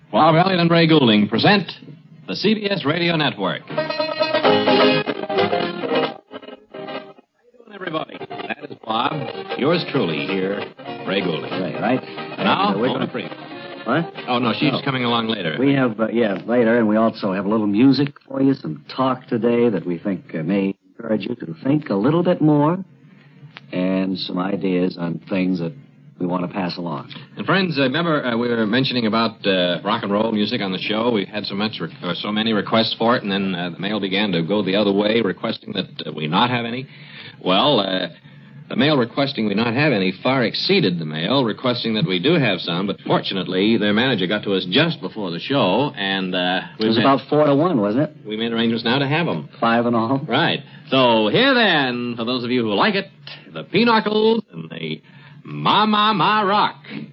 Bob Elliott and Ray Goulding present the CBS Radio Network. How you doing, everybody? That is Bob, yours truly here, Ray Goulding. Right. Now, we're going going to free. What? Oh, no, she's coming along later. We have, later, and we also have a little music for you, some talk today that we think may encourage you to think a little bit more, and some ideas on things that we want to pass along. And friends, remember we were mentioning about rock and roll music on the show. We had so many requests for it, and then the mail began to go the other way, requesting that we not have any. Well, the mail requesting we not have any far exceeded the mail requesting that we do have some, but fortunately their manager got to us just before the show, and it was about 4-1, wasn't it? We made arrangements now to have them. 5 and all. Right. So here then, for those of you who like it, the Pinocchles and the Ma Ma Ma Rock.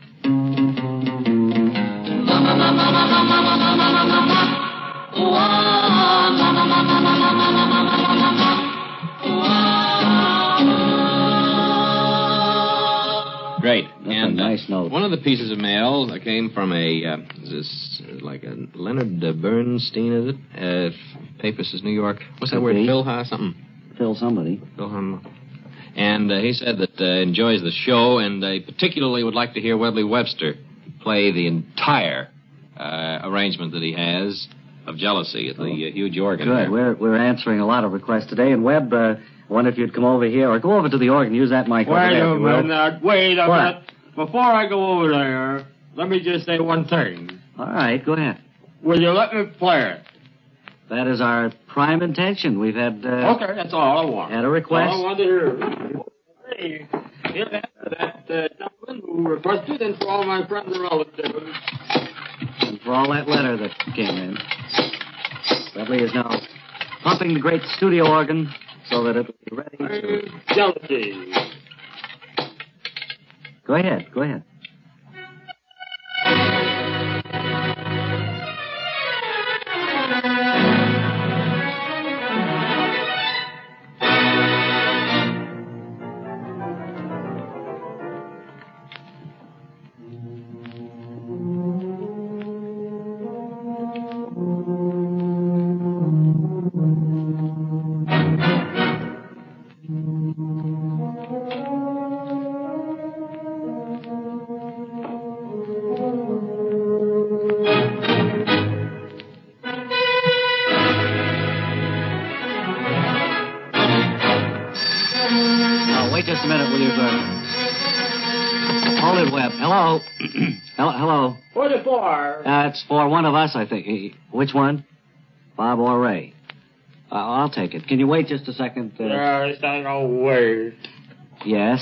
Great. That's and a nice note. One of the pieces of mail came from a Leonard Bernstein, is it? Papist, New York. What's that word? Phil something? Phil somebody. Phil And he said that enjoys the show, and particularly would like to hear Webley Webster play the entire arrangement that he has of Jealousy at the huge organ. Good. There. We're answering a lot of requests today, and Webb, I wonder if you'd come over here, or go over to the organ, use that mic over there. Wait a minute. Before I go over there, let me just say one thing. All right, go ahead. Will you let me play it? That is our prime intention. We've had... okay, that's all I want. Had a request? That's all I want to hear. Hey, here's that gentleman who requested, and for all my friends and relatives. And for all that letter that came in. Webley is now pumping the great studio organ so that it will be ready to... Jealousy. Go ahead. Wait just a minute, will you, Hold it, Webb. Hello? Hello? What's it for? It's for one of us, I think. Which one? Bob or Ray? I'll take it. Can you wait just a second? Yes, I know. Wait. Yes?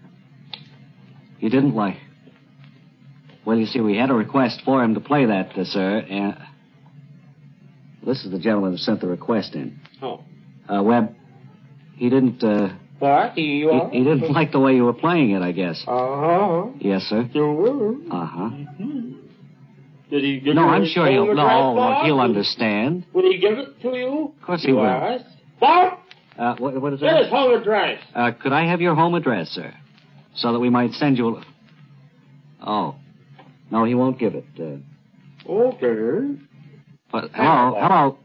You didn't like... Well, you see, we had a request for him to play that, sir, and... This is the gentleman who sent the request in. Oh. Webb, he didn't, What? You are? He didn't like the way you were playing it, I guess. Uh-huh. Yes, sir? Sure. Uh-huh. Mm-hmm. Did he give No, you I'm his sure home address, Bob? he'll understand. Would he give it to you? Of course he will. Yes. Bob? What is Get his that? home address. Could I have your home address, sir? So that we might send you... Oh. No, he won't give it. Okay. But, hello.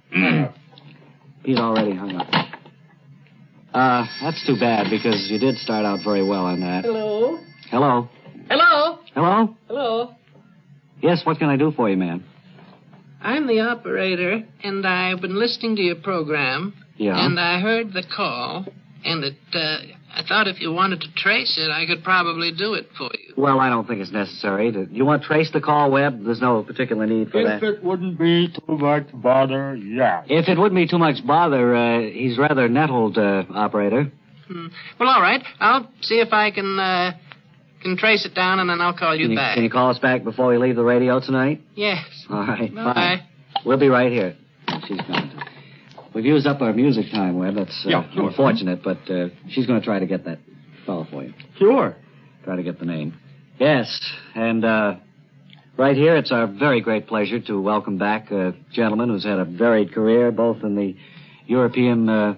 He's already hung up. That's too bad, because you did start out very well on that. Hello? Hello? Hello? Hello? Hello? Yes, what can I do for you, ma'am? I'm the operator, and I've been listening to your program. Yeah? And I heard the call, and I thought if you wanted to trace it, I could probably do it for you. Well, I don't think it's necessary. You want to trace the call, Webb? There's no particular need for that. If it wouldn't be too much bother, yeah. If it wouldn't be too much bother, he's rather nettled, operator. Well, all right. I'll see if I can trace it down, and then I'll call you back. Can you call us back before we leave the radio tonight? Yes. All right, Bye. fine. We'll be right here. She's coming. We've used up our music time, Webb. That's sure. Unfortunate, but she's going to try to get that fellow for you. Sure. Try to get the name. Yes, and right here, it's our very great pleasure to welcome back a gentleman who's had a varied career, both in the European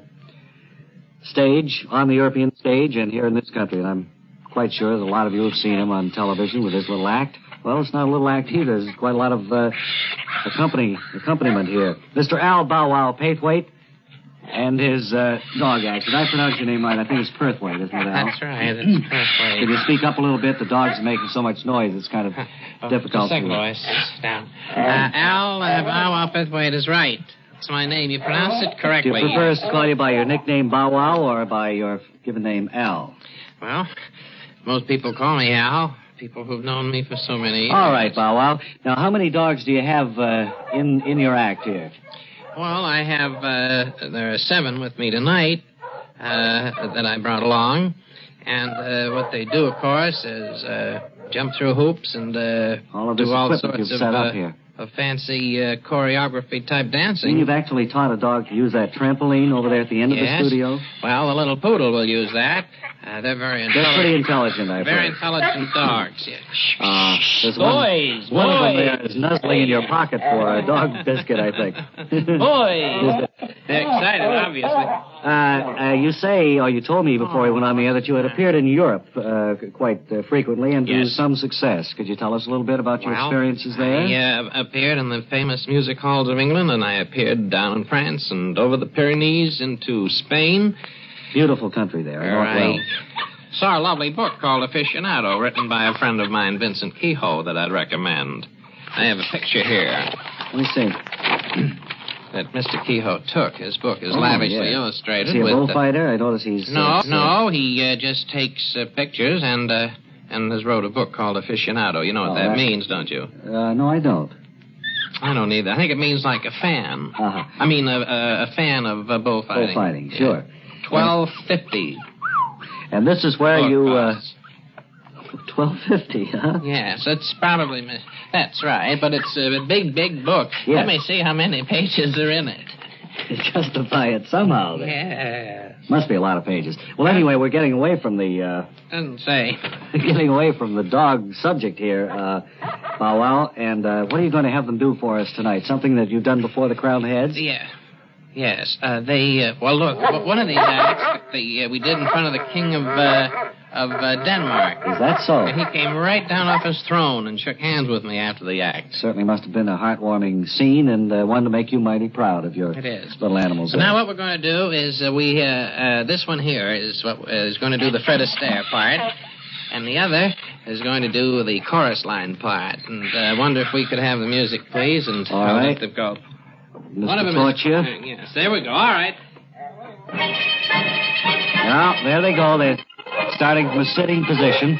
stage, on the European stage, and here in this country. And I'm quite sure that a lot of you have seen him on television with his little act. Well, it's not a little act either. There's quite a lot of accompaniment here. Mr. Al Bow Wow Paithwaite and his dog act. Did I pronounce your name right? I think it's Perthwaite, isn't it, Al? That's right. It's Perthwaite. Could you speak up a little bit? The dog's making so much noise. It's kind of difficult. Second voice. Sit down. Al Bow Wow Perthwaite is right. That's my name. You pronounced it correctly. Do you prefer us to call you by your nickname Bow Wow or by your given name Al? Well, most people call me Al. People who've known me for so many years. All right, Bow Wow. Now, how many dogs do you have in your act here? Well, I have, there are 7 with me tonight that I brought along. And what they do, of course, is jump through hoops and all of this do all equipment sorts you've set up here. of fancy choreography-type dancing. You've actually taught a dog to use that trampoline over there at the end of the studio? Well, the little poodle will use that. They're very intelligent. They're pretty intelligent, I've Very heard. intelligent dogs, yes. There's Boys, one of them boys. there is nuzzling in your pocket for a dog biscuit, I think. Boys! They're excited, obviously. You say, or you told me before we went on the air, that you had appeared in Europe quite frequently and to Yes. some success. Could you tell us a little bit about your experiences there? I appeared in the famous music halls of England, and I appeared down in France and over the Pyrenees into Spain. Beautiful country there. I saw a lovely book called Aficionado, written by a friend of mine, Vincent Kehoe, that I'd recommend. I have a picture here Let me see. that Mr. Kehoe took. His book is lavishly illustrated. Is he a with bullfighter? I notice he's... No, he just takes pictures and has wrote a book called Aficionado. You know what that means, don't you? No, I don't. I don't either. I think it means like a fan. Uh-huh. I mean, a fan of bullfighting. Bullfighting, sure. $12.50. And this is where Book you... costs. $12.50, huh? Yes, it's probably... That's right, but it's a big, big book. Yes. Let me see how many pages are in it. Justify it somehow. Then. Yes. Must be a lot of pages. Well, anyway, we're getting away from the... Doesn't say. getting away from the dog subject here, Bow Wow. And what are you going to have them do for us tonight? Something that you've done before the crowned heads? Yeah. Yes. Well, look, one of these acts we did in front of the King of Denmark. Is that so? And he came right down off his throne and shook hands with me after the act. Certainly must have been a heartwarming scene and one to make you mighty proud of your little animals. So now what we're going to do is this one here is going to do the Fred Astaire part, and the other is going to do the chorus line part. And I wonder if we could have the music, please. And all right. I'll have to go. Mr. One of them Torture. Yes, there we go. All right. Now, there they go. They're starting from a sitting position.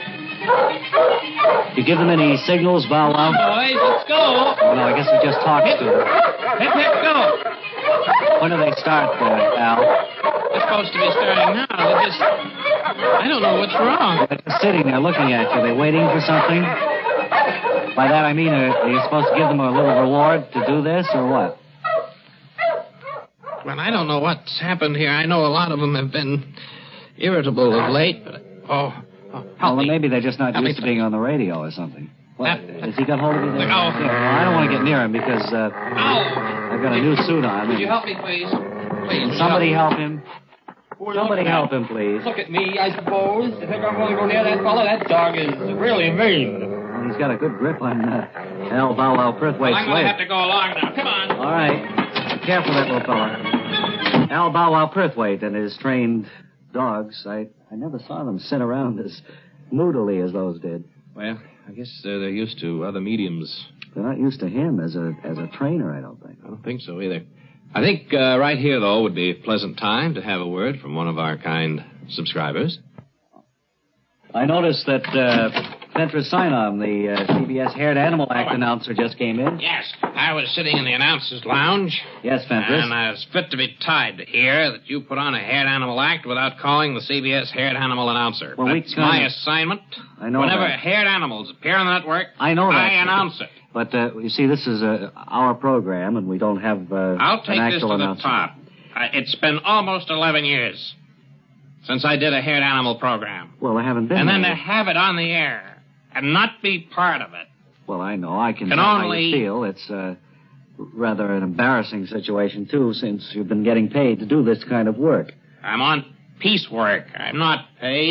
You give them any signals, Bow Wow? Boys, let's go. Oh, no, I guess he just talks to them. Hip, go. When do they start, Al? They're supposed to be starting now. They're just... I don't know what's wrong. They're just sitting there looking at you. They're waiting for something? By that I mean, are you supposed to give them a little reward to do this, or what? Well, I don't know what's happened here. I know a lot of them have been irritable of late, but... help me. Maybe they're just not Help used to me. being on the radio or something. What? Has he got hold of you there? Oh. I don't want to get near him because I've got a new suit on. Would you help me, please? Please. Somebody help him. Somebody help him, please. Look at me, I suppose. You think I'm going to go near that fellow? That dog is really mean. He's got a good grip on Al Bow Wow Perthwaite's I'm going to leg. have to go along now. Come on. All right. Be careful, that little fella. Al Bow Wow Perthwaite and his trained dogs. I never saw them sit around as moodily as those did. Well, I guess they're used to other mediums. They're not used to him as a trainer, I don't think. I don't think so either. I think right here, though, would be a pleasant time to have a word from one of our kind subscribers. I noticed that Fentress Sinon, the CBS Haired Animal Act announcer, just came in. Yes, I was sitting in the announcer's lounge. Yes, Fentress. And I was fit to be tied to hear that you put on a haired animal act without calling the CBS haired animal announcer. Well, That's my assignment. I know Whenever that. haired animals appear on the network, I know that. I announce it. But, you see, this is our program, and we don't have I'll take an this actual to the announcer. top. It's been almost 11 years since I did a haired animal program. Well, I haven't been And then there. to have it on the air and not be part of it. Well, I know. I can Can tell how only- you feel. It's rather an embarrassing situation, too, since you've been getting paid to do this kind of work. I'm on piecework. I'm not paid.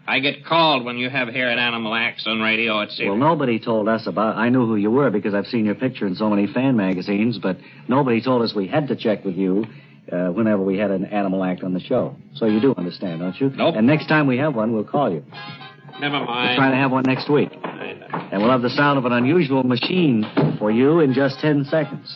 I get called when you have here at Animal Acts on radio, it seems. Well, nobody told us about... I knew who you were because I've seen your picture in so many fan magazines, but nobody told us we had to check with you whenever we had an Animal Act on the show. So you do understand, don't you? Nope. And next time we have one, we'll call you. Never mind. We're trying to have one next week. And we'll have the sound of an unusual machine for you in just 10 seconds.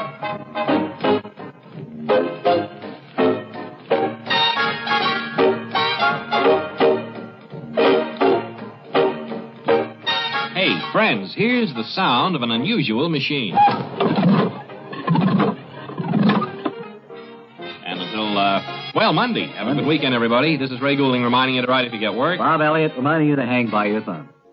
Hey, friends, here's the sound of an unusual machine. And until, Monday. Have a good weekend, everybody. This is Ray Goulding reminding you to write if you get work. Bob Elliott reminding you to hang by your thumb.